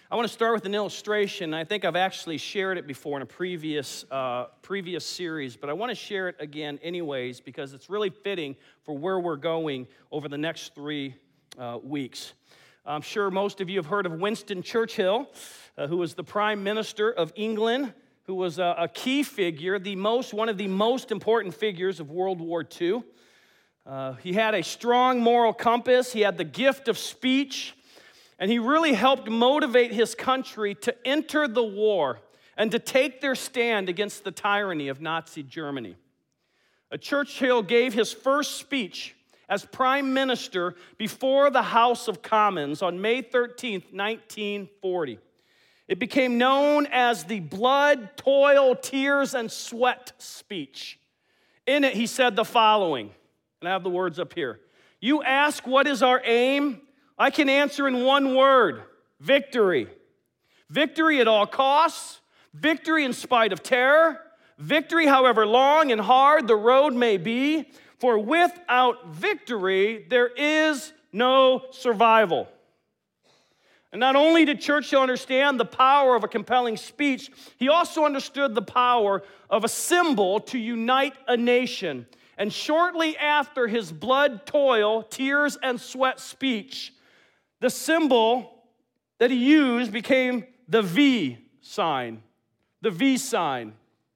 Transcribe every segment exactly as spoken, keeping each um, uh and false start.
I want to start with an illustration. I think I've actually shared it before in a previous uh, previous series, but I want to share it again anyways because it's really fitting for where we're going over the next three uh, weeks. I'm sure most of you have heard of Winston Churchill, uh, who was the Prime Minister of England, who was a, a key figure, the most one of the most important figures of World War Two. Uh, he had a strong moral compass. He had the gift of speech. And he really helped motivate his country to enter the war and to take their stand against the tyranny of Nazi Germany. Uh, Churchill gave his first speech as Prime Minister before the House of Commons on May thirteenth, nineteen forty. It became known as the blood, toil, tears, and sweat speech. In it, he said the following, and I have the words up here. You ask, what is our aim? I can answer in one word, victory. Victory at all costs, victory in spite of terror, victory however long and hard the road may be, for without victory there is no survival. And not only did Churchill understand the power of a compelling speech, he also understood the power of a symbol to unite a nation. And shortly after his blood, toil, tears, and sweat speech, the symbol that he used became the V sign, the V sign.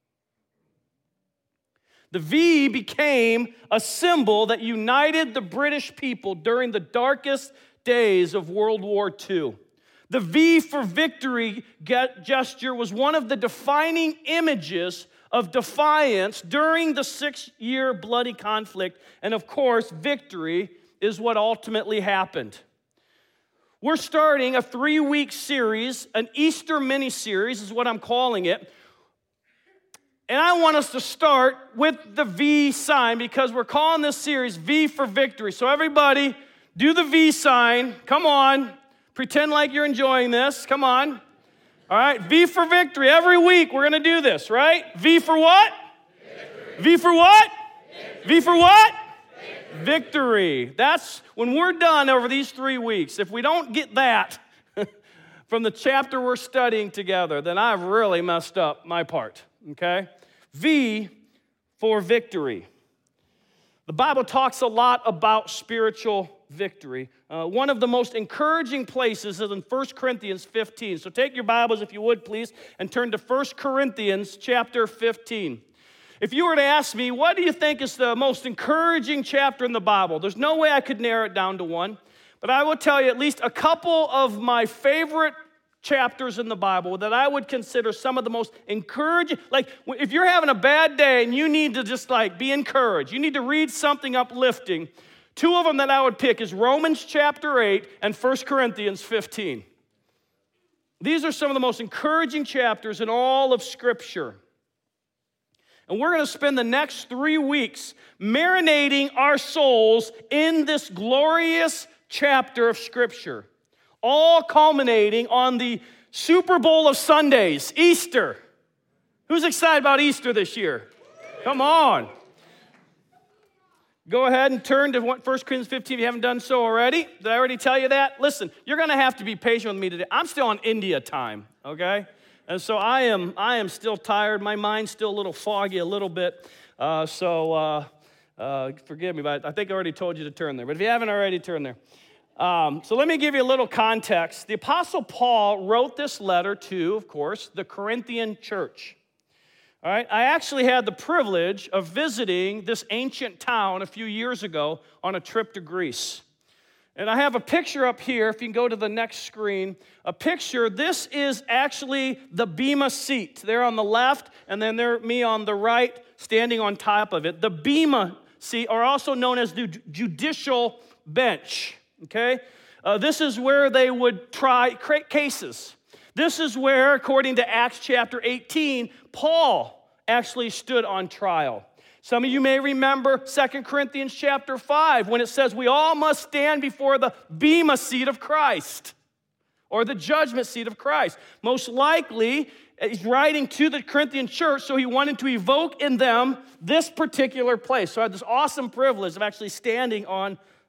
The V became a symbol that united the British people during the darkest days of World War Two. The V for victory gesture was one of the defining images of defiance during the six-year bloody conflict, and of course, victory is what ultimately happened. We're starting a three-week series, an Easter mini-series is what I'm calling it. And I want us to start with the V sign because we're calling this series V for Victory. So everybody, do the V sign. Come on. Pretend like you're enjoying this. Come on. All right, V for Victory. Every week we're going to do this, right? V for what? Victory. V for what? Victory. V for what? Victory. That's when we're done over these three weeks. If we don't get that from the chapter we're studying together, then I've really messed up my part, okay? V for victory. The Bible talks a lot about spiritual victory. Uh, one of the most encouraging places is in First Corinthians fifteen. So take your Bibles, if you would, please, and turn to First Corinthians chapter fifteen. If you were to ask me, what do you think is the most encouraging chapter in the Bible? There's no way I could narrow it down to one. But I will tell you at least a couple of my favorite chapters in the Bible that I would consider some of the most encouraging. Like, if you're having a bad day and you need to just, like, be encouraged, you need to read something uplifting, two of them that I would pick is Romans chapter eight and First Corinthians fifteen. These are some of the most encouraging chapters in all of Scripture. And we're going to spend the next three weeks marinating our souls in this glorious chapter of Scripture, all culminating on the Super Bowl of Sundays, Easter. Who's excited about Easter this year? Come on. Go ahead and turn to First Corinthians fifteen if you haven't done so already. Did I already tell you that? Listen, you're going to have to be patient with me today. I'm still on India time, okay? And so I am I am still tired. My mind's still a little foggy a little bit. Uh, so uh, uh, forgive me, but I think I already told you to turn there. But if you haven't already, turn there. Um, so let me give you a little context. The Apostle Paul wrote this letter to, of course, the Corinthian church. All right, I actually had the privilege of visiting this ancient town a few years ago on a trip to Greece. And I have a picture up here, if you can go to the next screen, a picture. This is actually the Bema seat. They're on the left, and then they're me on the right, standing on top of it. The Bema seat are also known as the judicial bench, okay? Uh, this is where they would try cases. This is where, according to Acts chapter eighteen, Paul actually stood on trial. Some of you may remember Second Corinthians chapter five when it says we all must stand before the Bema seat of Christ or the judgment seat of Christ. Most likely, he's writing to the Corinthian church, so he wanted to evoke in them this particular place. So I had this awesome privilege of actually standing on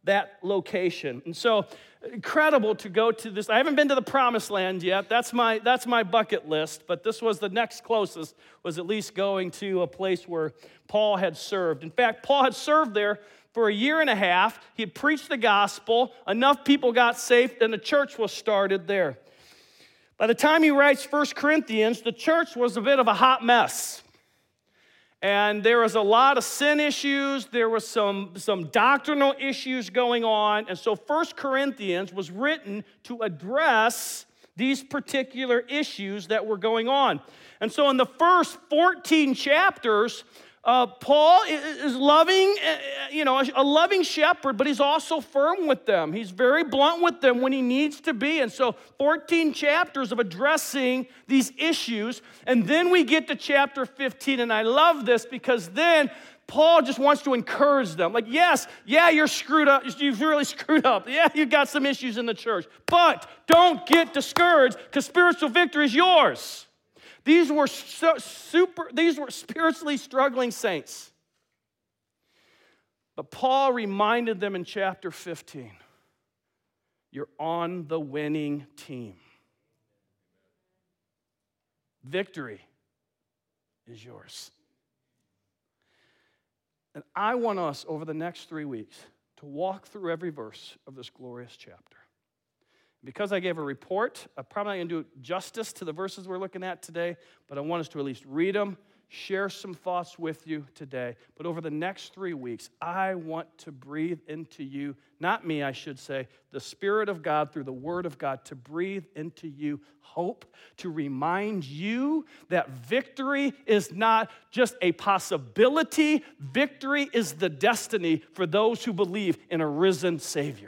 that location. And so, incredible to go to this. I haven't been to the Promised Land yet. That's my, that's my bucket list, but this was the next closest, was at least going to a place where Paul had served. In fact, Paul had served there for a year and a half. He had preached the gospel. Enough people got saved, and the church was started there. By the time he writes First Corinthians, the church was a bit of a hot mess. And there was a lot of sin issues. There was some, some doctrinal issues going on. And so First Corinthians was written to address these particular issues that were going on. And so in the first fourteen chapters, uh, Paul is loving, you know, a loving shepherd, but he's also firm with them. He's very blunt with them when he needs to be. And so fourteen chapters of addressing these issues. And then we get to chapter fifteen, and I love this because then Paul just wants to encourage them. Like, yes, yeah, you're screwed up. You've really screwed up. Yeah, you've got some issues in the church. But don't get discouraged because spiritual victory is yours. These were so super, these were spiritually struggling saints. But Paul reminded them in chapter fifteen, you're on the winning team. Victory is yours. And I want us over the next three weeks to walk through every verse of this glorious chapter. Because I gave a report, I'm probably not going to do justice to the verses we're looking at today, but I want us to at least read them, share some thoughts with you today. But over the next three weeks, I want to breathe into you, not me, I should say, the Spirit of God through the Word of God to breathe into you hope, to remind you that victory is not just a possibility. Victory is the destiny for those who believe in a risen Savior.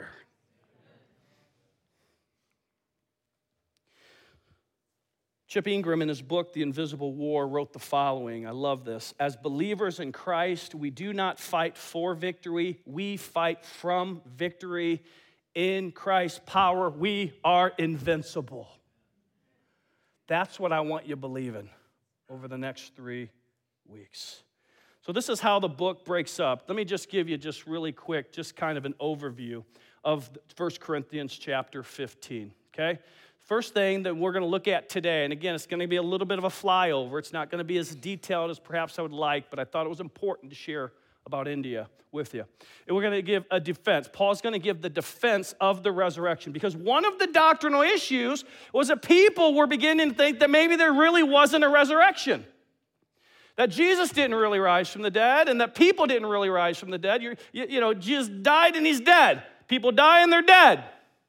Chip Ingram, in his book, The Invisible War, wrote the following. I love this. As believers in Christ, we do not fight for victory. We fight from victory. In Christ's power, we are invincible. That's what I want you believing over the next three weeks. So this is how the book breaks up. Let me just give you just really quick, just kind of an overview of First Corinthians chapter fifteen, okay? First thing that we're going to look at today, and again, it's going to be a little bit of a flyover. It's not going to be as detailed as perhaps I would like, but I thought it was important to share about India with you. And we're going to give a defense. Paul's going to give the defense of the resurrection, because one of the doctrinal issues was that people were beginning to think that maybe there really wasn't a resurrection, that Jesus didn't really rise from the dead, and that people didn't really rise from the dead. You're, you, you know, Jesus died and he's dead. People die and they're dead.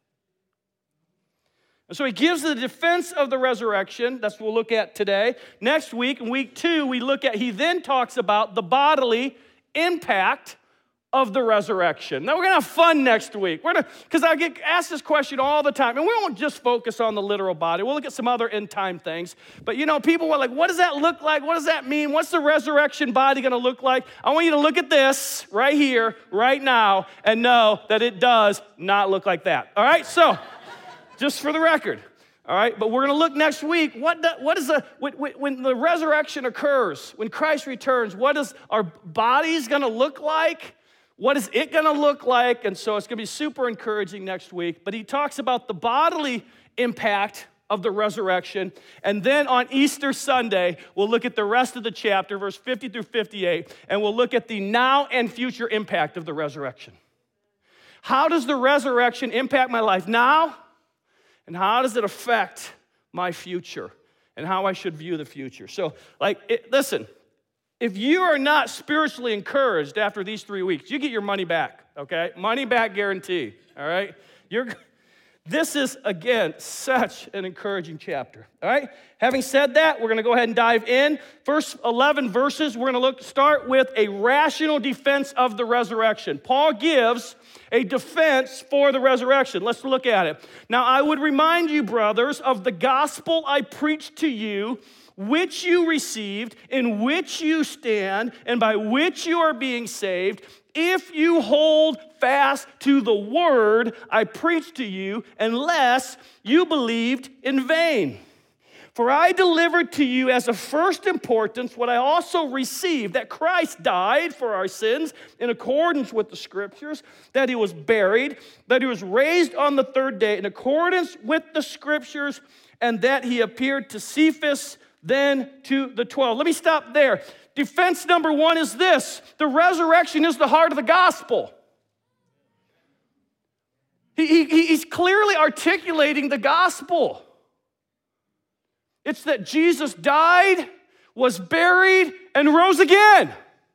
And so he gives the defense of the resurrection. That's what we'll look at today. Next week, in week two, we look at, he then talks about the bodily impact of the resurrection. Now, we're going to have fun next week. We're going to, because I get asked this question all the time, and we won't just focus on the literal body. We'll look at some other end-time things. But, you know, people were like, what does that look like? What does that mean? What's the resurrection body going to look like? I want you to look at this right here, right now, and know that it does not look like that. All right? So, just for the record, all right? But we're going to look next week. What, the, what is the, when, when the resurrection occurs, when Christ returns, what is our bodies going to look like? What is it going to look like? And so it's going to be super encouraging next week. But he talks about the bodily impact of the resurrection. And then on Easter Sunday, we'll look at the rest of the chapter, verse fifty through fifty-eight, and we'll look at the now and future impact of the resurrection. How does the resurrection impact my life now? And how does it affect my future and how I should view the future? So, like, it, listen, if you are not spiritually encouraged after these three weeks, you get your money back, okay? Money back guarantee, all right? You're, this is, again, such an encouraging chapter, all right? Having said that, we're going to go ahead and dive in. First eleven verses, we're going to look start with a rational defense of the resurrection. Paul gives a defense for the resurrection. Let's look at it. Now, I would remind you, brothers, of the gospel I preached to you, which you received, in which you stand, and by which you are being saved, if you hold fast to the word I preached to you, unless you believed in vain. For I delivered to you as of first importance what I also received, that Christ died for our sins in accordance with the Scriptures, that he was buried, that he was raised on the third day in accordance with the Scriptures, and that he appeared to Cephas, then to the twelve. Let me stop there. Defense number one is this: the resurrection is the heart of the gospel. He, he, he's clearly articulating the gospel. It's that Jesus died, was buried, and rose again.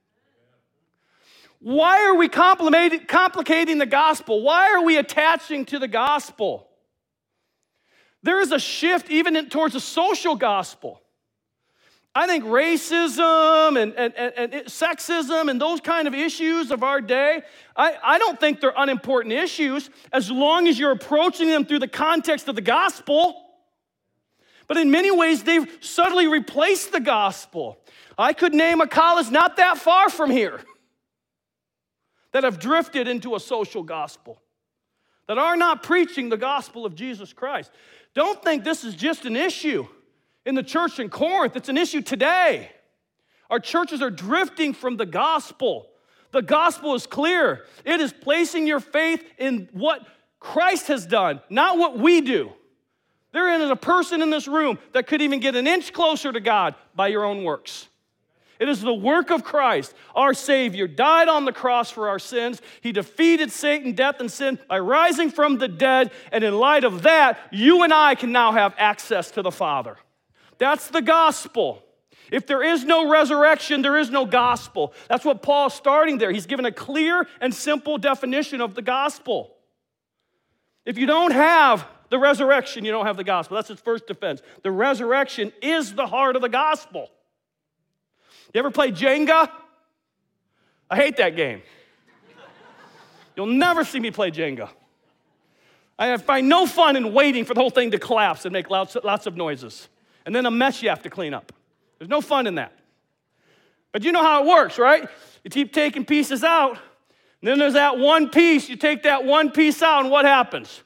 Why are we complicating the gospel? Why are we attaching to the gospel? There is a shift even in, towards a social gospel. I think racism and, and, and, and sexism and those kind of issues of our day, I, I don't think they're unimportant issues as long as you're approaching them through the context of the gospel. But in many ways, they've subtly replaced the gospel. I could name a college not that far from here that have drifted into a social gospel, that are not preaching the gospel of Jesus Christ. Don't think this is just an issue in the church in Corinth. It's an issue today. Our churches are drifting from the gospel. The gospel is clear. It is placing your faith in what Christ has done, not what we do. There is a person in this room that could even get an inch closer to God by your own works. It is the work of Christ. Our Savior died on the cross for our sins. He defeated Satan, death, and sin by rising from the dead. And in light of that, you and I can now have access to the Father. That's the gospel. If there is no resurrection, there is no gospel. That's what Paul's starting there. He's given a clear and simple definition of the gospel. If you don't have the resurrection, you don't have the gospel. That's his first defense. The resurrection is the heart of the gospel. You ever play Jenga? I hate that game. You'll never see me play Jenga. I find no fun in waiting for the whole thing to collapse and make lots, lots of noises. And then a mess you have to clean up. There's no fun in that. But you know how it works, right? You keep taking pieces out, and then there's that one piece. You take that one piece out, and what happens?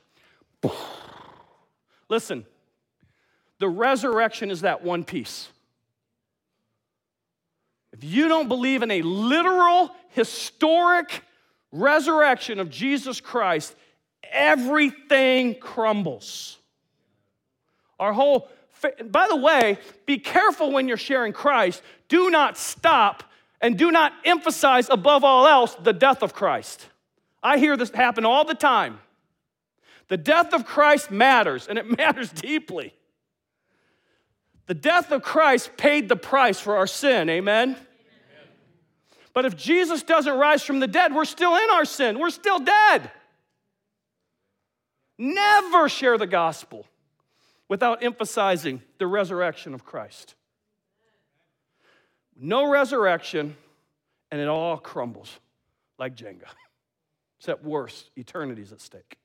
Listen, the resurrection is that one piece. If you don't believe in a literal, historic resurrection of Jesus Christ, everything crumbles. Our whole, by the way, be careful when you're sharing Christ. Do not stop and do not emphasize above all else the death of Christ. I hear this happen all the time. The death of Christ matters, and it matters deeply. The death of Christ paid the price for our sin, amen? Amen? But if Jesus doesn't rise from the dead, we're still in our sin. We're still dead. Never share the gospel without emphasizing the resurrection of Christ. No resurrection, and it all crumbles like Jenga. Except worse, eternity's at stake.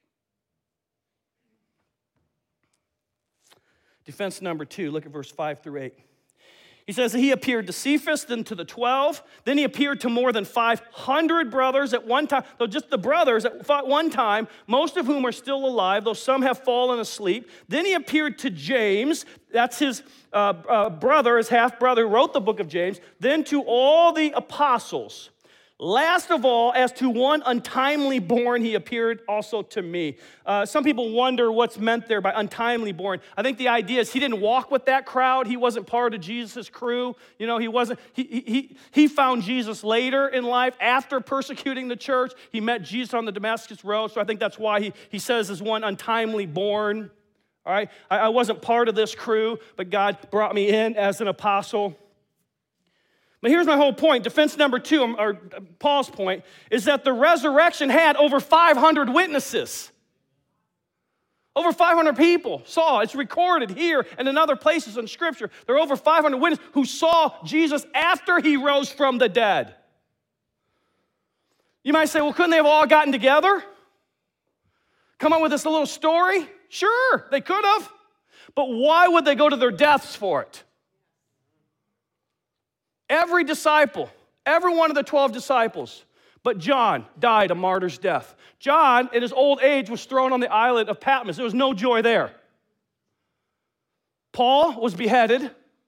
Defense number two, look at verse five through eight. He says, he appeared to Cephas, then to the twelve. Then he appeared to more than five hundred brothers at one time. So just the brothers at one time, most of whom are still alive, though some have fallen asleep. Then he appeared to James. That's his uh, uh, brother, his half-brother, who wrote the book of James. Then to all the apostles. Last of all, as to one untimely born, he appeared also to me. Uh, some people wonder what's meant there by untimely born. I think the idea is he didn't walk with that crowd. He wasn't part of Jesus' crew. You know, he wasn't. He, he, he found Jesus later in life after persecuting the church. He met Jesus on the Damascus Road, so I think that's why he, he says as one untimely born. All right, I, I wasn't part of this crew, but God brought me in as an apostle. But here's my whole point. Defense number two, or Paul's point, is that the resurrection had over five hundred witnesses. Over five hundred people saw. It's recorded here and in other places in Scripture. There are over five hundred witnesses who saw Jesus after he rose from the dead. You might say, well, couldn't they have all gotten together? Come up with this little story? Sure, they could have. But why would they go to their deaths for it? Every disciple, every one of the twelve disciples, but John died a martyr's death. John, in his old age, was thrown on the island of Patmos. There was no joy there. Paul was beheaded.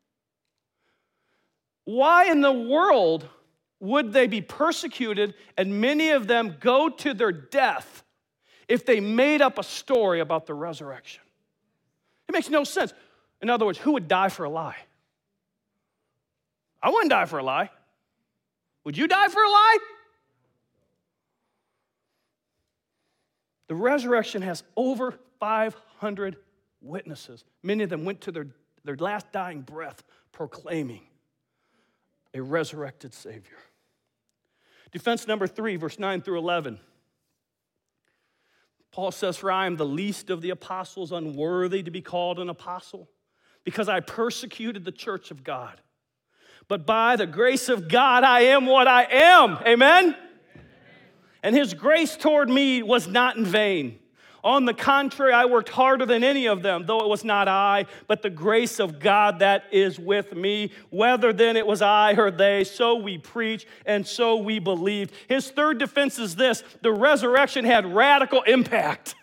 Why in the world would they be persecuted and many of them go to their death if they made up a story about the resurrection? It makes no sense. In other words, who would die for a lie? I wouldn't die for a lie. Would you die for a lie? The resurrection has over five hundred witnesses. Many of them went to their, their last dying breath proclaiming a resurrected Savior. Defense number three, verse nine through eleven. Paul says, for I am the least of the apostles, unworthy to be called an apostle, because I persecuted the church of God. But by the grace of God, I am what I am. Amen? Amen. And his grace toward me was not in vain. On the contrary, I worked harder than any of them, though it was not I, but the grace of God that is with me. Whether then it was I or they, so we preach and so we believed. His third defense is this: the resurrection had radical impact.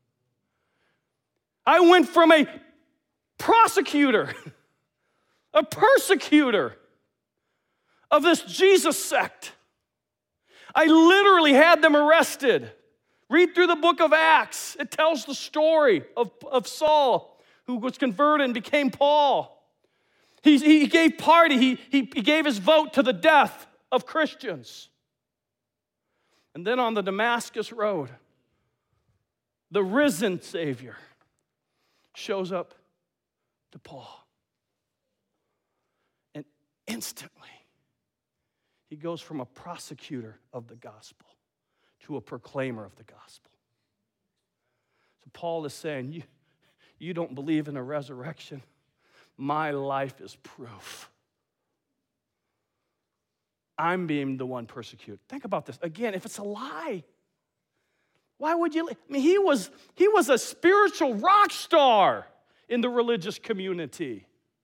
I went from a prosecutor, a persecutor of this Jesus sect. I literally had them arrested. Read through the book of Acts. It tells the story of, of Saul, who was converted and became Paul. He, he gave party. He, he, he gave his vote to the death of Christians. And then on the Damascus Road, the risen Savior shows up to Paul. And instantly, he goes from a prosecutor of the gospel to a proclaimer of the gospel. So Paul is saying, you, you don't believe in a resurrection. My life is proof. I'm being the one persecuted. Think about this. Again, if it's a lie, why would you? I mean, he was, he was a spiritual rock star in the religious community.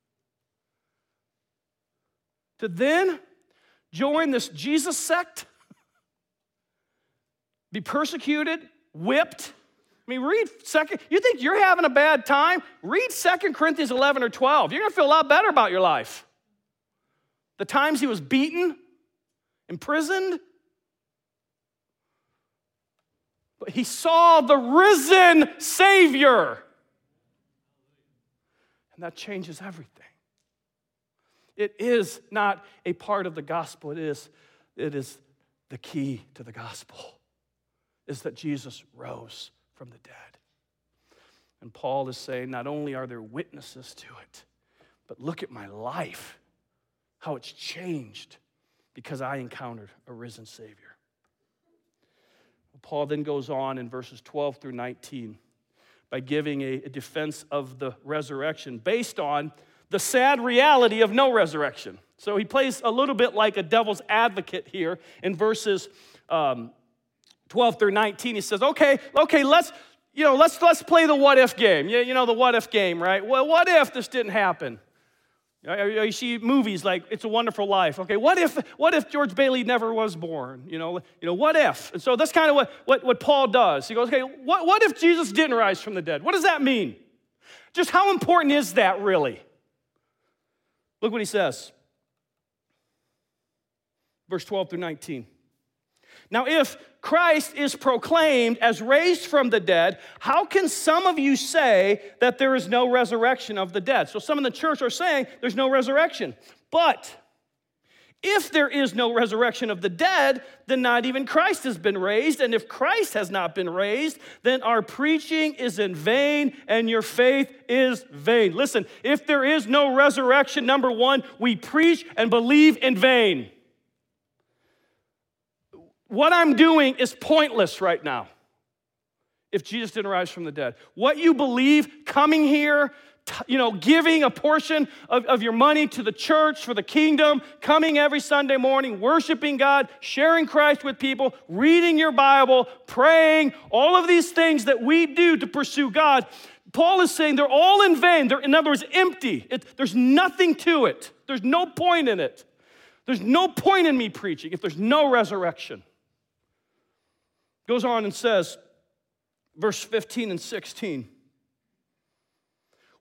To then join this Jesus sect, be persecuted, whipped. I mean, read second. You think you're having a bad time? Read Second Corinthians eleven or twelve. You're going to feel a lot better about your life. The times he was beaten, imprisoned. But he saw the risen Savior. And that changes everything. It is not a part of the gospel. It is, it is the key to the gospel, is that Jesus rose from the dead. And Paul is saying, not only are there witnesses to it, but look at my life, how it's changed because I encountered a risen Savior. Paul then goes on in verses twelve through nineteen by giving a, a defense of the resurrection based on the sad reality of no resurrection. So he plays a little bit like a devil's advocate here in verses um, twelve through nineteen. He says, okay, okay, let's, you know, let's let's play the what if game. You, you know, the what if game, right? Well, what if this didn't happen? You see movies like It's a Wonderful Life. Okay, what if what if George Bailey never was born? You know, you know, what if? And so that's kind of what, what, what Paul does. He goes, okay, what, what if Jesus didn't rise from the dead? What does that mean? Just how important is that really? Look what he says. Verse twelve through nineteen. Now, if Christ is proclaimed as raised from the dead, how can some of you say that there is no resurrection of the dead? So some in the church are saying there's no resurrection. But if there is no resurrection of the dead, then not even Christ has been raised. And if Christ has not been raised, then our preaching is in vain and your faith is vain. Listen, if there is no resurrection, number one, we preach and believe in vain. What I'm doing is pointless right now if Jesus didn't rise from the dead. What you believe, coming here, you know, giving a portion of, of your money to the church for the kingdom, coming every Sunday morning, worshiping God, sharing Christ with people, reading your Bible, praying, all of these things that we do to pursue God, Paul is saying they're all in vain. They're, in other words, empty. It, there's nothing to it. There's no point in it. There's no point in me preaching if there's no resurrection. Goes on and says, verse fifteen and sixteen,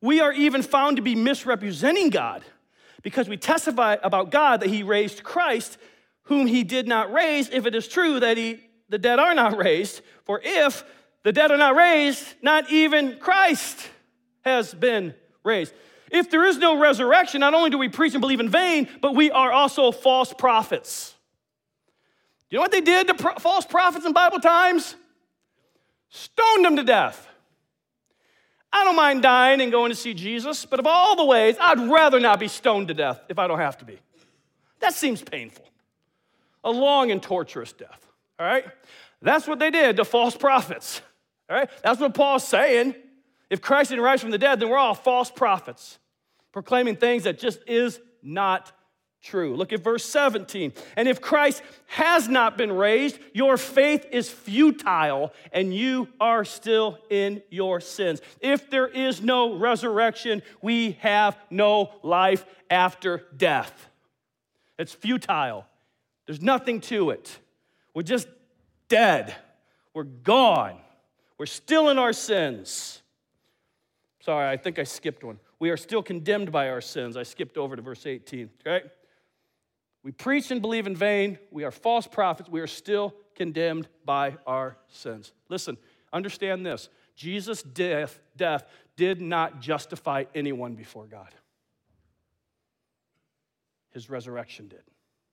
We are even found to be misrepresenting God because we testify about God that he raised Christ, whom he did not raise, if it is true that he, the dead are not raised. For if the dead are not raised, not even Christ has been raised. If there is no resurrection, not only do we preach and believe in vain, but we are also false prophets. You know what they did to pro- false prophets in Bible times? Stoned them to death. I don't mind dying and going to see Jesus, but of all the ways, I'd rather not be stoned to death if I don't have to be. That seems painful. A long and torturous death, all right? That's what they did to false prophets, all right? That's what Paul's saying. If Christ didn't rise from the dead, then we're all false prophets, proclaiming things that just is not true. Look at verse seventeen. And if Christ has not been raised, your faith is futile, and you are still in your sins. If there is no resurrection, we have no life after death. It's futile. There's nothing to it. We're just dead. We're gone. We're still in our sins. Sorry, I think I skipped one. We are still condemned by our sins. I skipped over to verse eighteen, okay? We preach and believe in vain. We are false prophets. We are still condemned by our sins. Listen, understand this. Jesus' death, death did not justify anyone before God. His resurrection did.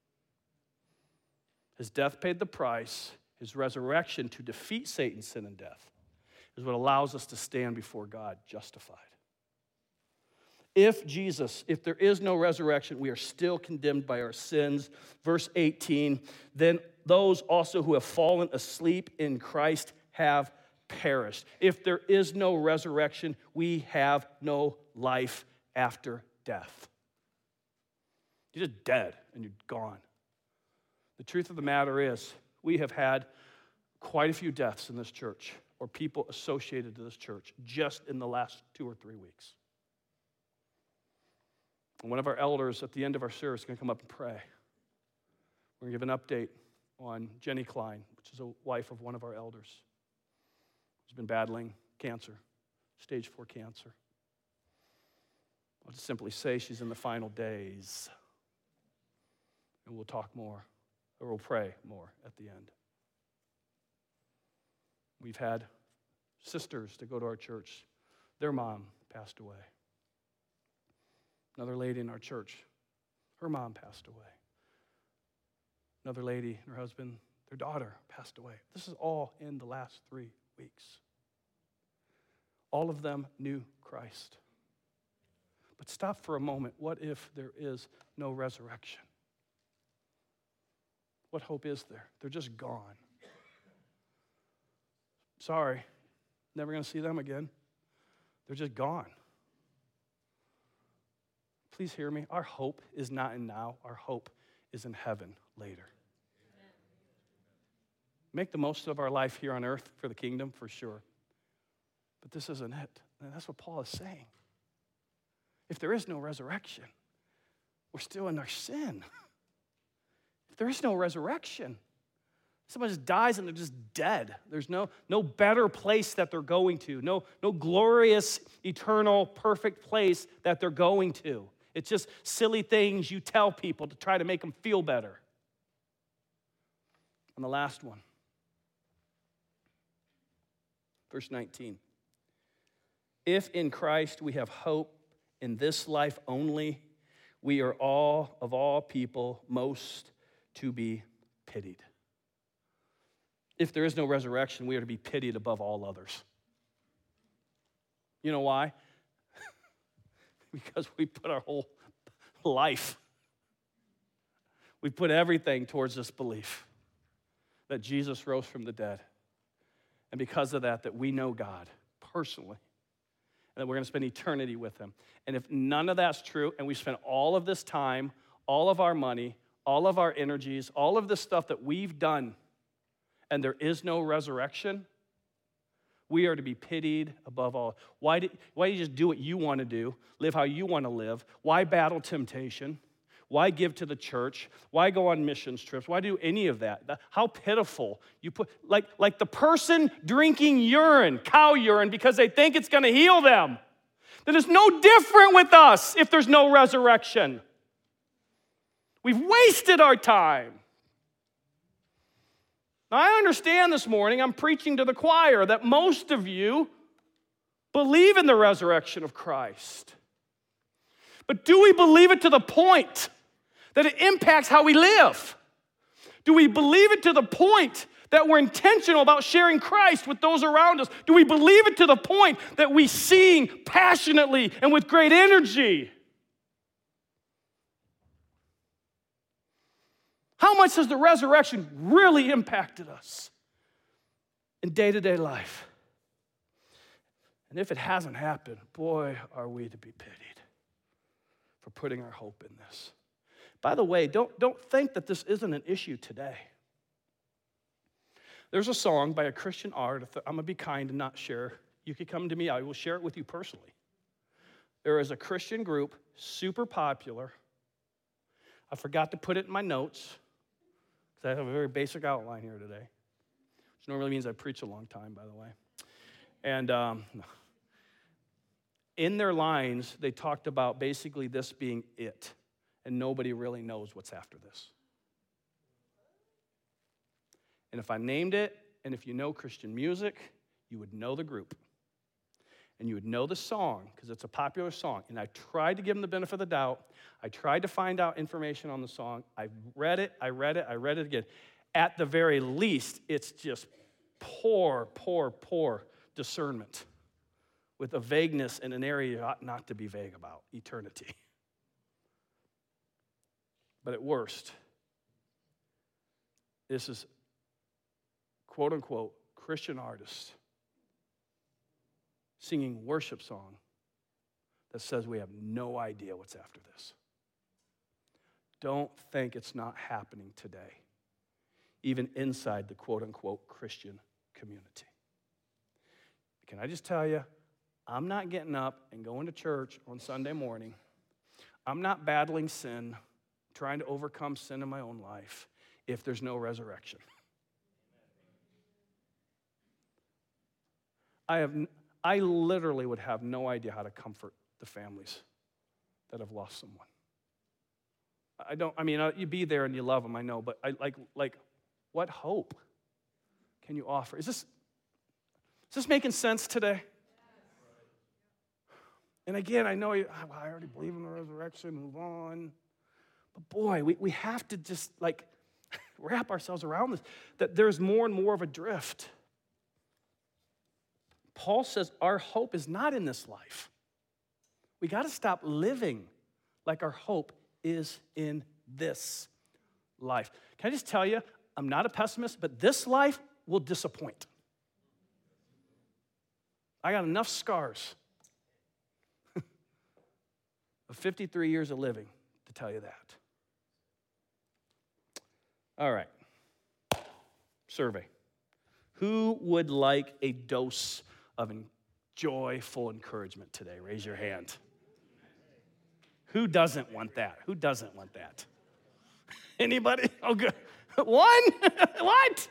His death paid the price. His resurrection to defeat Satan, sin, and death is what allows us to stand before God justified. If Jesus, if there is no resurrection, we are still condemned by our sins. Verse eighteen, then those also who have fallen asleep in Christ have perished. If there is no resurrection, we have no life after death. You're just dead and you're gone. The truth of the matter is, we have had quite a few deaths in this church or people associated to this church just in the last two or three weeks. And one of our elders at the end of our service is going to come up and pray. We're going to give an update on Jenny Klein, which is a wife of one of our elders. She's been battling cancer, stage four cancer. I'll just simply say she's in the final days. And we'll talk more, or we'll pray more at the end. We've had sisters that go to our church. Their mom passed away. Another lady in our church, her mom passed away. Another lady and her husband, their daughter passed away. This is all in the last three weeks. All of them knew Christ. But stop for a moment. What if there is no resurrection? What hope is there? They're just gone. Sorry, never going to see them again. They're just gone. Please hear me. Our hope is not in now. Our hope is in heaven later. Make the most of our life here on earth for the kingdom, for sure. But this isn't it. And that's what Paul is saying. If there is no resurrection, we're still in our sin. If there is no resurrection, someone just dies and they're just dead. There's no, no better place that they're going to. No, no glorious, eternal, perfect place that they're going to. It's just silly things you tell people to try to make them feel better. And the last one. Verse nineteen. If in Christ we have hope in this life only, we are all, of all people, most to be pitied. If there is no resurrection, we are to be pitied above all others. You know why? Because we put our whole life, we put everything towards this belief that Jesus rose from the dead. And because of that, that we know God personally, and that we're going to spend eternity with him. And if none of that's true, and we spend all of this time, all of our money, all of our energies, all of this stuff that we've done, and there is no resurrection, we are to be pitied above all. Why do, why do you just do what you want to do, live how you want to live? Why battle temptation? Why give to the church? Why go on missions trips? Why do any of that? How pitiful. You put like, like the person drinking urine, cow urine, because they think it's going to heal them. then it's no different with us if there's no resurrection. We've wasted our time. Now, I understand this morning, I'm preaching to the choir, that most of you believe in the resurrection of Christ. But do we believe it to the point that it impacts how we live? Do we believe it to the point that we're intentional about sharing Christ with those around us? Do we believe it to the point that we sing passionately and with great energy? How much has the resurrection really impacted us in day-to-day life? And if it hasn't happened, boy, are we to be pitied for putting our hope in this. By the way, don't, don't think that this isn't an issue today. There's a song by a Christian artist. I'm going to be kind and not share. You can come to me. I will share it with you personally. There is a Christian group, super popular. I forgot to put it in my notes because I have a very basic outline here today, which normally means I preach a long time, by the way. And um, in their lines, they talked about basically this being it, and nobody really knows what's after this. And if I named it, and if you know Christian music, you would know the group. And you would know the song, because it's a popular song. And I tried to give them the benefit of the doubt. I tried to find out information on the song. I read it, I read it, I read it again. At the very least, it's just poor, poor, poor discernment with a vagueness in an area you ought not to be vague about, eternity. But at worst, this is quote-unquote Christian artist singing worship song that says we have no idea what's after this. Don't think it's not happening today, even inside the quote-unquote Christian community. Can I just tell you, I'm not getting up and going to church on Sunday morning. I'm not battling sin, trying to overcome sin in my own life if there's no resurrection. I have, I literally would have no idea how to comfort the families that have lost someone. I don't, I mean, you be there and you love them, I know, but I like, like, what hope can you offer? Is this, is this making sense today? And again, I know you, well, I already believe in the resurrection, move on. But boy, we, we have to just like wrap ourselves around this, that there's more and more of a drift. Paul says our hope is not in this life. We got to stop living like our hope is in this life. Can I just tell you, I'm not a pessimist, but this life will disappoint. I got enough scars of fifty-three years of living to tell you that. All right. Survey. Who would like a dose of joyful encouragement today? Raise your hand. Who doesn't want that? Who doesn't want that? Anybody? Oh, good. One? What?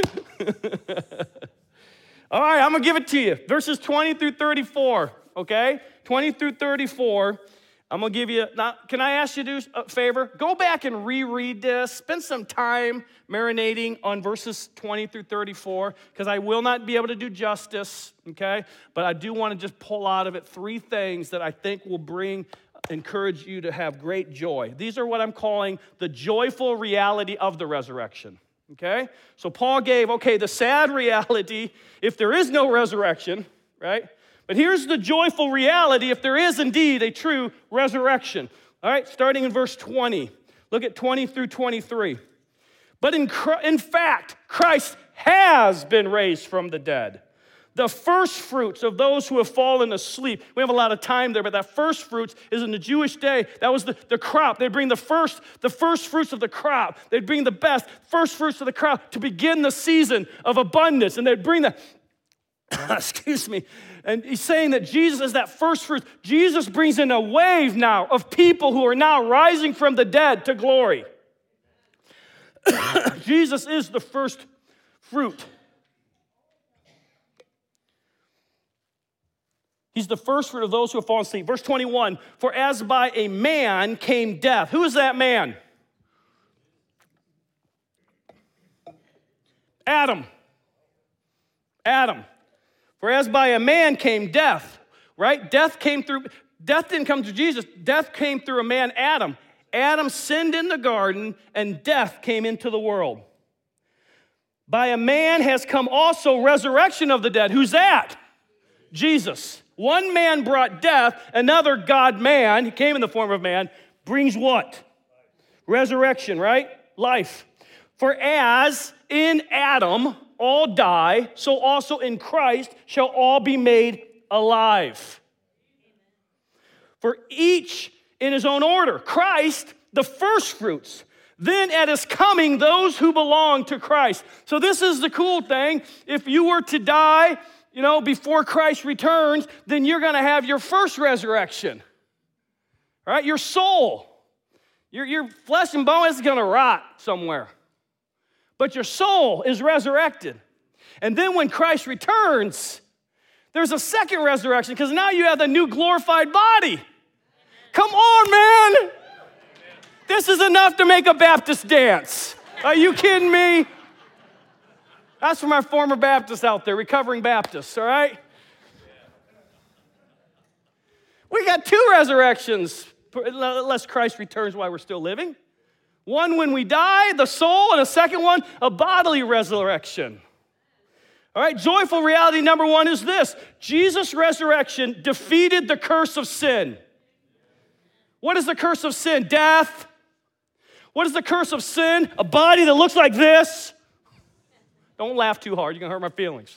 All right, I'm going to give it to you. Verses twenty through thirty-four, okay? twenty through thirty-four. I'm going to give you, now, can I ask you to do a favor? Go back and reread this. Spend some time marinating on verses twenty through thirty-four, because I will not be able to do justice, okay? But I do want to just pull out of it three things that I think will bring, encourage you to have great joy. These are what I'm calling the joyful reality of the resurrection, okay? So Paul gave, okay, the sad reality if there is no resurrection, right? But here's the joyful reality if there is indeed a true resurrection. All right, starting in verse twenty. Look at twenty through twenty-three. But in, in fact, Christ has been raised from the dead, the first fruits of those who have fallen asleep. We have a lot of time there, but that first fruits is in the Jewish day. That was the, the crop. They'd bring the first, the first fruits of the crop. They'd bring the best first fruits of the crop to begin the season of abundance. And they'd bring the, excuse me, and he's saying that Jesus is that first fruit. Jesus brings in a wave now of people who are now rising from the dead to glory. Jesus is the first fruit. He's the first fruit of those who have fallen asleep. Verse twenty-one, for as by a man came death. Who is that man? Adam. Adam. For as by a man came death, right? Death came through, death didn't come through Jesus. Death came through a man, Adam. Adam sinned in the garden, and death came into the world. By a man has come also resurrection of the dead. Who's that? Jesus. One man brought death, another God-man, he came in the form of man, brings what? Resurrection, right? Life. For as in Adam all die, so also in Christ shall all be made alive. For each in his own order. Christ, the first fruits. Then at his coming, those who belong to Christ. So this is the cool thing. If you were to die, you know, before Christ returns, then you're going to have your first resurrection. Right? Your soul. Your, your flesh and bone is going to rot somewhere. But your soul is resurrected. And then when Christ returns, there's a second resurrection because now you have the new glorified body. Come on, man. This is enough to make a Baptist dance. Are you kidding me? That's for my former Baptists out there, recovering Baptists, all right? We got two resurrections, unless Christ returns while we're still living. One when we die, the soul, and a second one, a bodily resurrection. All right, joyful reality number one is this. Jesus' resurrection defeated the curse of sin. What is the curse of sin? Death. What is the curse of sin? A body that looks like this. Don't laugh too hard. You're going to hurt my feelings.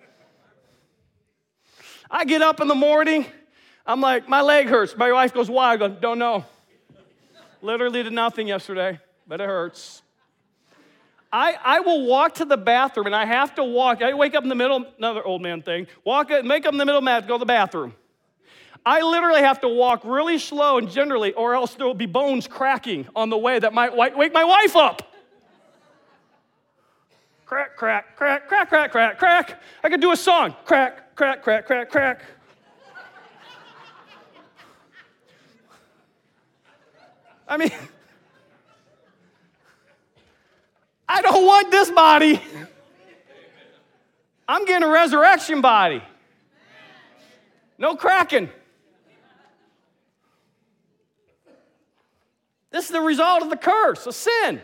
I get up in the morning. I'm like, my leg hurts. My wife goes, why? I go, don't know. Literally did nothing yesterday, but it hurts. I, I will walk to the bathroom, and I have to walk. I wake up in the middle, another old man thing. Walk, make up in the middle of the mat to go to the bathroom. I literally have to walk really slow and generally, or else there will be bones cracking on the way that might wake my wife up. Crack, crack, crack, crack, crack, crack, crack. I could do a song. Crack, crack, crack, crack, crack. I mean, I don't want this body. I'm getting a resurrection body. No cracking. This is the result of the curse, of sin.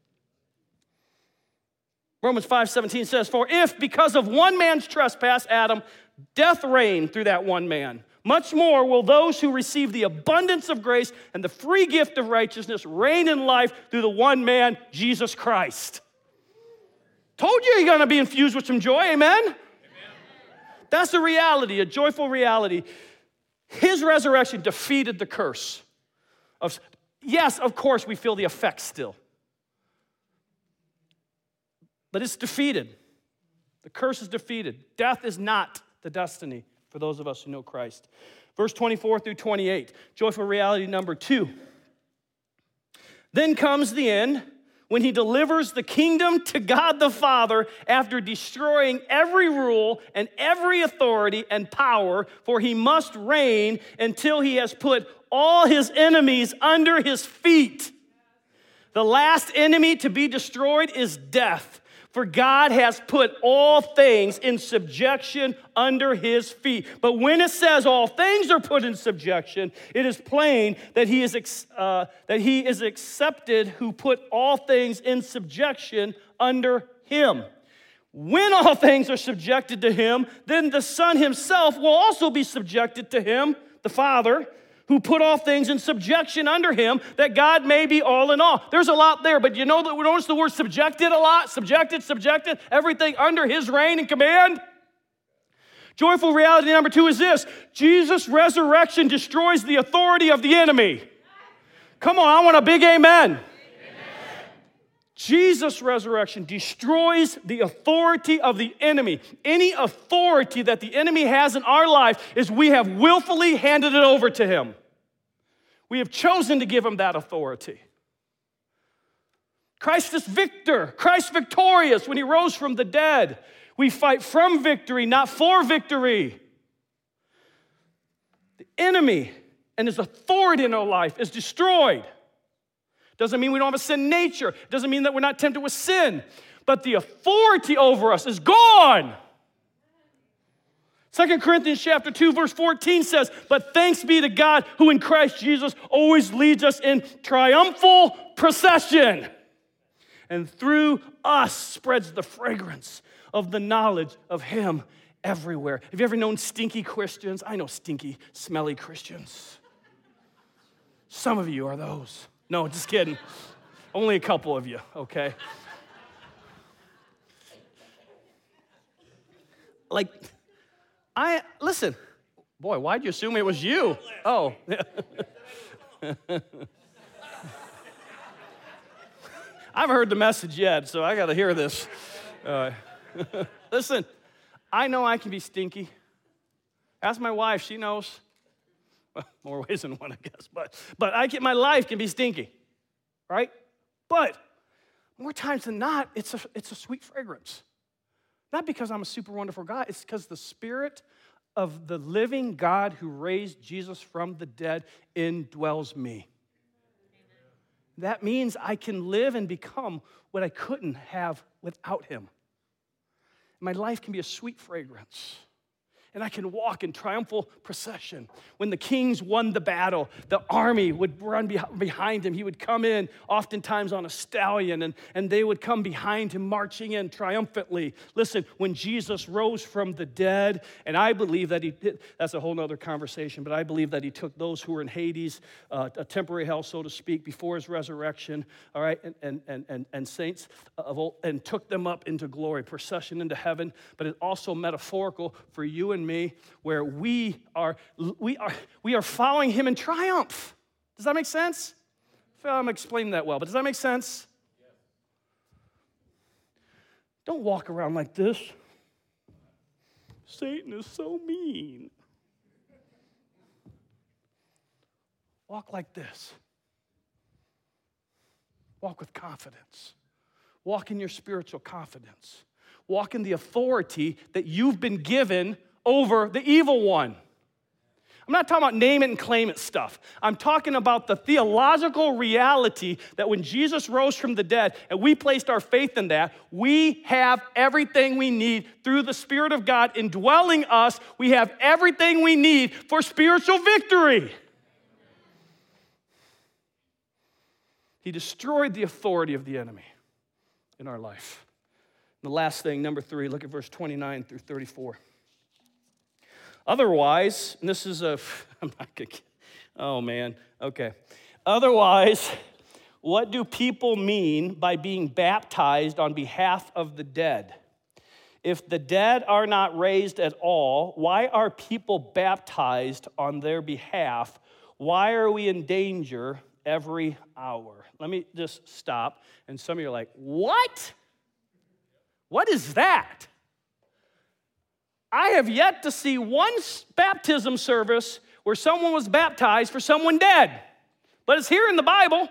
Romans five seventeen says, for if because of one man's trespass, Adam, death reigned through that one man, much more will those who receive the abundance of grace and the free gift of righteousness reign in life through the one man, Jesus Christ. Told you you're going to be infused with some joy, amen? Amen? That's a reality, a joyful reality. His resurrection defeated the curse. Of, yes, of course, we feel the effects still. But it's defeated. The curse is defeated. Death is not the destiny for those of us who know Christ. Verse twenty-four through twenty-eight, joyful reality number two. Then comes the end when he delivers the kingdom to God the Father after destroying every rule and every authority and power, for he must reign until he has put all his enemies under his feet. The last enemy to be destroyed is death. For God has put all things in subjection under his feet. But when it says all things are put in subjection, it is plain that he is, uh, that he is accepted who put all things in subjection under him. When all things are subjected to him, then the Son himself will also be subjected to him, the Father, who put all things in subjection under him, that God may be all in all. There's a lot there, but you know that we notice the word subjected a lot? Subjected, subjected, everything under his reign and command. Joyful reality number two is this. Jesus' resurrection destroys the authority of the enemy. Come on, I want a big amen. Amen. Jesus' resurrection destroys the authority of the enemy. Any authority that the enemy has in our life is we have willfully handed it over to him. We have chosen to give him that authority. Christ is victor. Christ victorious when he rose from the dead. We fight from victory, not for victory. the enemy and his authority in our life is destroyed. Doesn't mean we don't have a sin nature. Doesn't mean that we're not tempted with sin. But the authority over us is gone. Second Corinthians chapter two, verse fourteen says, but thanks be to God who in Christ Jesus always leads us in triumphal procession. And through us spreads the fragrance of the knowledge of him everywhere. Have you ever known stinky Christians? I know stinky, smelly Christians. Some of you are those. No, just kidding. Only a couple of you, okay? Like, I, listen, boy, why'd you assume it was you? Oh. I haven't heard the message yet, so I got to hear this. Uh, listen, I know I can be stinky. Ask my wife, she knows. Well, more ways than one, I guess. But, but I get, my life can be stinky, right? But more times than not, it's a, it's a sweet fragrance. Not because I'm a super wonderful God. It's because the Spirit of the living God who raised Jesus from the dead indwells me. That means I can live and become what I couldn't have without him. My life can be a sweet fragrance. And I can walk in triumphal procession. When the kings won the battle, the army would run behind him. He would come in, oftentimes on a stallion, and, and they would come behind him, marching in triumphantly. Listen, when Jesus rose from the dead, and I believe that he did, that's a whole other conversation, but I believe that he took those who were in Hades, uh, a temporary hell, so to speak, before his resurrection, all right, and, and, and, and, and saints of old, and took them up into glory, procession into heaven, but it's also metaphorical for you and me, where we are we are we are following him in triumph. Does that make sense? I feel I'm explaining that well, but does that make sense? Yes. Don't walk around like this. Satan is so mean. Walk like this. Walk with confidence. Walk in your spiritual confidence. Walk in the authority that you've been given over the evil one. I'm not talking about name it and claim it stuff. I'm talking about the theological reality that when Jesus rose from the dead and we placed our faith in that, we have everything we need through the Spirit of God indwelling us. We have everything we need for spiritual victory. He destroyed the authority of the enemy in our life. The last thing, number three, look at verse twenty-nine through thirty-four. Otherwise, and this is a, I'm not gonna, oh man, okay. Otherwise, what do people mean by being baptized on behalf of the dead? If the dead are not raised at all, why are people baptized on their behalf? Why are we in danger every hour? Let me just stop. And some of you are like, what? What is that? I have yet to see one baptism service where someone was baptized for someone dead. But it's here in the Bible.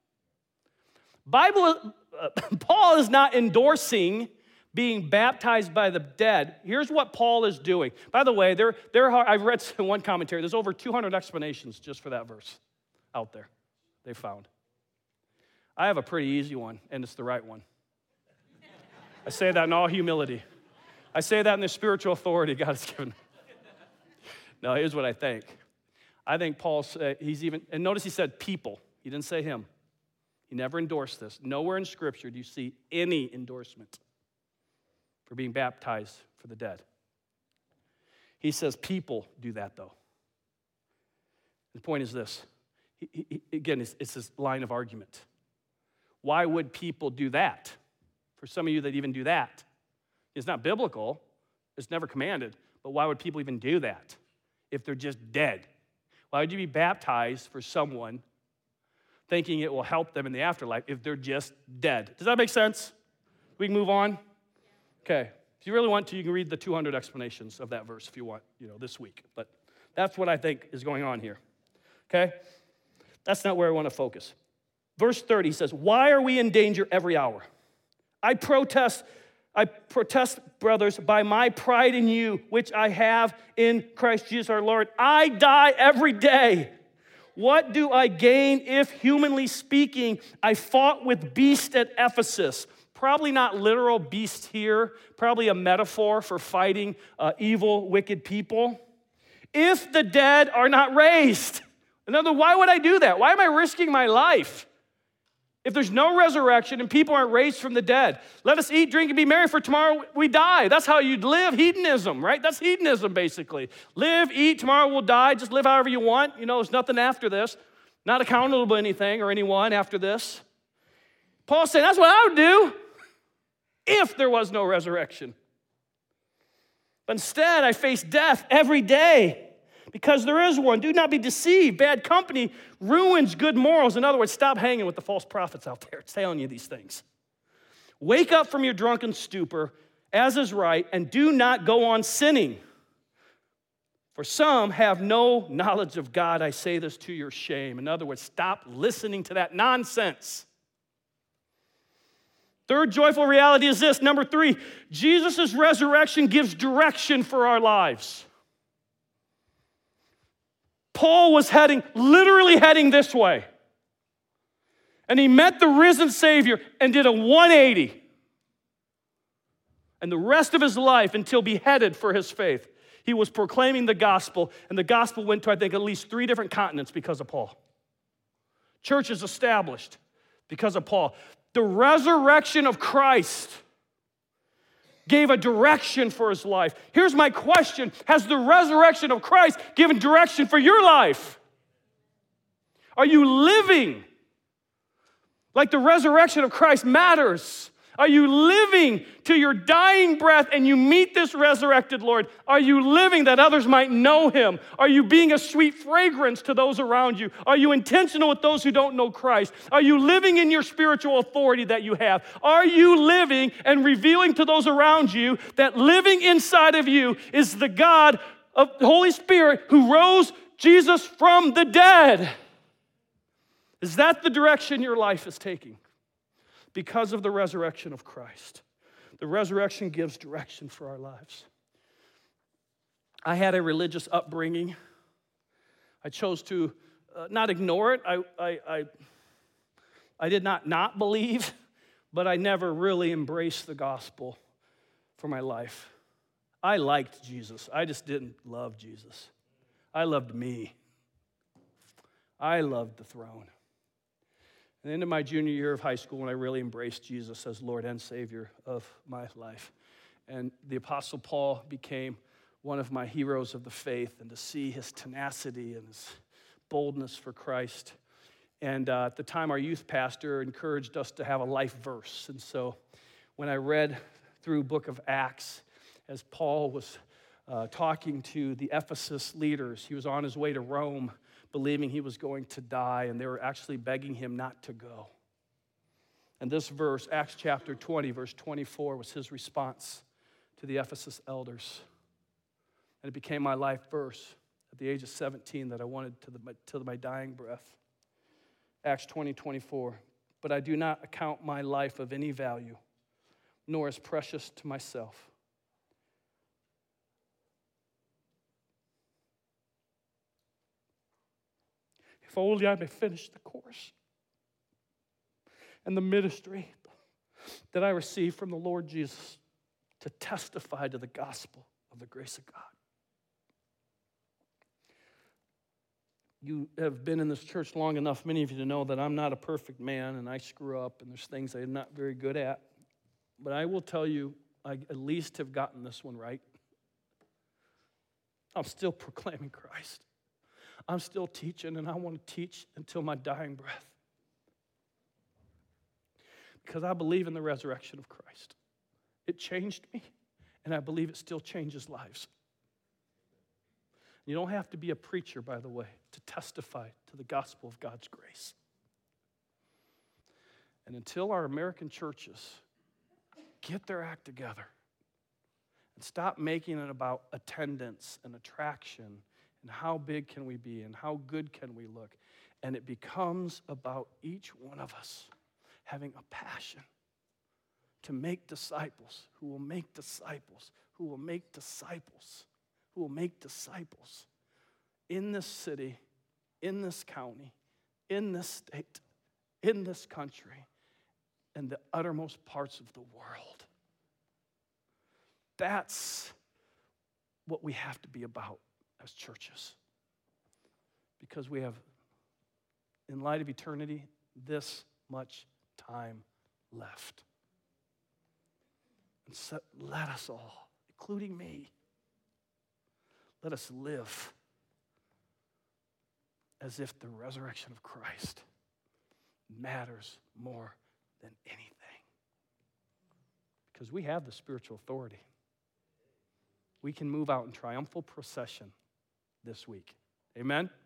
Bible, uh, Paul is not endorsing being baptized by the dead. Here's what Paul is doing. By the way, there, there are, I've read one commentary. There's over two hundred explanations just for that verse out there they found. I have a pretty easy one, and it's the right one. I say that in all humility. I say that in the spiritual authority God has given. No, here's what I think. I think Paul, uh, he's even, and notice he said people. He didn't say him. He never endorsed this. Nowhere in Scripture do you see any endorsement for being baptized for the dead. He says people do that, though. The point is this. He, he, again, it's, it's this line of argument. Why would people do that? For some of you that even do that. It's not biblical. It's never commanded. But why would people even do that if they're just dead? Why would you be baptized for someone thinking it will help them in the afterlife if they're just dead? Does that make sense? We can move on? Okay. If you really want to, you can read the two hundred explanations of that verse if you want, you know, this week. But that's what I think is going on here. Okay? That's not where I want to focus. Verse thirty says, why are we in danger every hour? I protest I protest, brothers, by my pride in you, which I have in Christ Jesus our Lord. I die every day. What do I gain if, humanly speaking, I fought with beasts at Ephesus? Probably not literal beast here, probably a metaphor for fighting uh, evil, wicked people. If the dead are not raised. In other words, why would I do that? Why am I risking my life? If there's no resurrection and people aren't raised from the dead, let us eat, drink, and be merry, for tomorrow we die. That's how you'd live, hedonism, right? That's hedonism, basically. Live, eat, tomorrow we'll die. Just live however you want. You know, there's nothing after this. Not accountable to anything or anyone after this. Paul's saying that's what I would do if there was no resurrection. But instead, I face death every day. Because there is one. Do not be deceived. Bad company ruins good morals. In other words, stop hanging with the false prophets out there telling you these things. Wake up from your drunken stupor, as is right, and do not go on sinning. For some have no knowledge of God. I say this to your shame. In other words, stop listening to that nonsense. Third joyful reality is this. Number three, Jesus' resurrection gives direction for our lives. Paul was heading, literally heading this way. And he met the risen Savior and did a one eighty. And the rest of his life, until beheaded for his faith, he was proclaiming the gospel. And the gospel went to, I think, at least three different continents because of Paul. Churches established because of Paul. The resurrection of Christ gave a direction for his life. Here's my question. Has the resurrection of Christ given direction for your life? Are you living like the resurrection of Christ matters? Are you living to your dying breath and you meet this resurrected Lord? Are you living that others might know him? Are you being a sweet fragrance to those around you? Are you intentional with those who don't know Christ? Are you living in your spiritual authority that you have? Are you living and revealing to those around you that living inside of you is the God of the Holy Spirit who rose Jesus from the dead? Is that the direction your life is taking? Because of the resurrection of Christ. The resurrection gives direction for our lives. I had a religious upbringing. I chose to uh, not ignore it. I, I, I, I did not not believe, but I never really embraced the gospel for my life. I liked Jesus. I just didn't love Jesus. I loved me. I loved the throne. At the end of my junior year of high school, when I really embraced Jesus as Lord and Savior of my life. And the Apostle Paul became one of my heroes of the faith, and to see his tenacity and his boldness for Christ. And uh, at the time, our youth pastor encouraged us to have a life verse. And so when I read through book of Acts, as Paul was uh, talking to the Ephesus leaders, he was on his way to Rome, believing he was going to die, and they were actually begging him not to go. And this verse, Acts chapter twenty, verse twenty-four, was his response to the Ephesus elders. And it became my life verse at the age of seventeen that I wanted to, the, to my dying breath. Acts twenty, twenty-four. But I do not account my life of any value, nor as precious to myself, if only I may finish the course and the ministry that I received from the Lord Jesus to testify to the gospel of the grace of God. You have been in this church long enough, many of you, to know that I'm not a perfect man and I screw up and there's things I'm not very good at. But I will tell you, I at least have gotten this one right. I'm still proclaiming Christ. I'm still teaching, and I want to teach until my dying breath. Because I believe in the resurrection of Christ. It changed me, and I believe it still changes lives. You don't have to be a preacher, by the way, to testify to the gospel of God's grace. And until our American churches get their act together and stop making it about attendance and attraction and how big can we be and how good can we look, and it becomes about each one of us having a passion to make disciples, who will make disciples, who will make disciples, who will make disciples in this city, in this county, in this state, in this country, and the uttermost parts of the world. That's what we have to be about as churches. Because we have, in light of eternity, this much time left. And so let us all, including me, let us live as if the resurrection of Christ matters more than anything. Because we have the spiritual authority. We can move out in triumphal procession this week. Amen?